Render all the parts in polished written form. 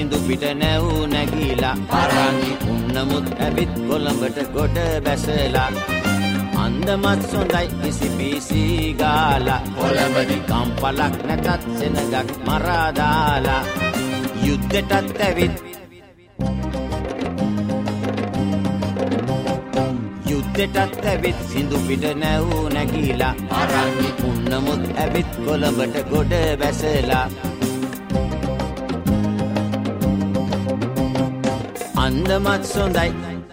සිඳු පිට නැව් නැගීලා අරන්ි උන්නමුත් ඇවිත් කොළඹට ගොඩ බැසලා අන්දමත් සොඳයි කිසි පීසි ගාලා කොළඹදි කම්පලක් නැතත් සෙනගක් මරා දාලා යුද්ධෙටත් ඇවිත් යුද්ධෙටත් ඇවිත් සිඳු පිට නැව් නැගීලා අරන්ි උන්නමුත් ඇවිත් කොළඹට ගොඩ බැසලා අන්දමත් සොඳයි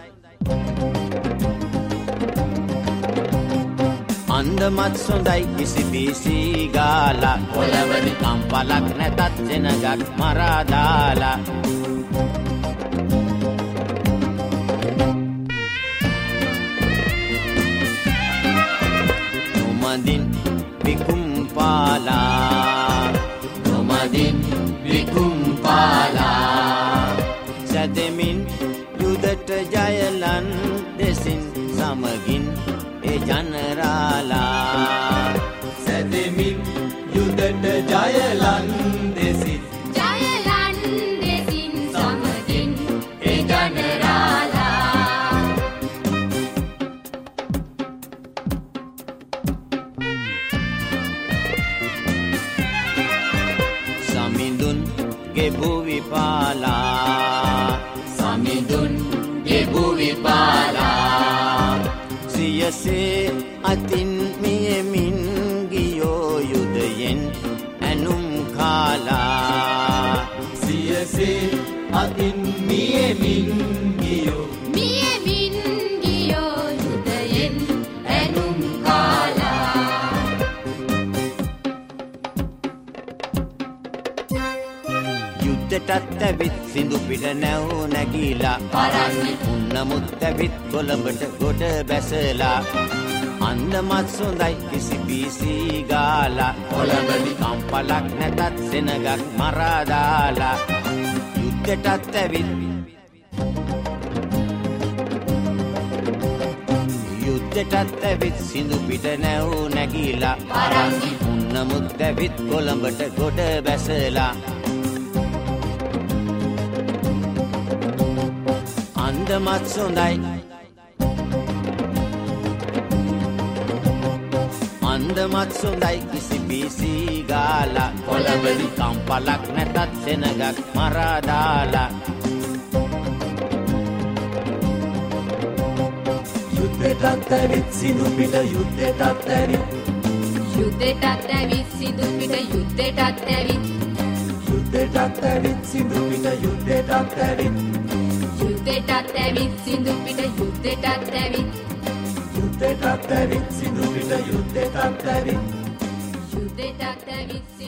අන්දමත් සොඳයි කිසි පීසි ගාලා කොළඹදි කම්පලක් නැතත් සෙනගක් මරා දාලා නොමදින් විකුම් පාලා නොමදින් විකුම් පාලා සැදෙමින් යුදට ජයලන් දෙසින් සමගින් ඒ ජනරාලා සැදෙමින් යුදට ජයලන් දෙසින් සමගින් ඒ ජනරාලා සමිඳුන් ගෙබු විපාලා සමිඳුන් ගෙබු විපාලා සියසේ අතින් මියමින් ගියෝ යුදයෙන් ඇනුම් කාලා සියසේ අතින් මියමින් ගියෝ යුදයෙන් ඇනුම් කාලා යුද්ධෙටත් ඇවිත් සිඳු පිට නැව් නැගීලා අරන්ි උන්නමුත් ඇවිත් කොළඹට ගොඩ බැසලා අන්දමත් සොඳයි කිසි පීසි ගාලා කොළඹදි කම්පලක් නැතත් සෙනගක් මරා දාලා යුද්ධෙටත් ඇවිත් යුද්ධෙටත් ඇවිත් සිඳු පිට නැව් නැගීලා අරන්ි උන්නමුත් ඇවිත් කොළඹට ගොඩ බැසලා අන්දමත් සොඳයි අන්දමත් සොඳයි කිසි පීසි ගාලා කොළඹදි කම්පලක් නැතත් සෙනගක් මරා දාලා යුද්ධෙටත් ඇවිත් සිඳු පිට යුද්ධෙටත් ඇවිත් සිඳු පිට යුද්ධෙටත් ඇවිත් යුද්ධෙටත් ඇවිත් සිඳු පිට යුද්ධෙටත් ඇවිත් සිඳු පිට යුද්ධෙටත් ඇවිත් යුද්ධෙටත් ඇවිත් සිඳු පිට යුද්ධෙටත් ඇවිත් යුද්ධෙටත් ඇවිත්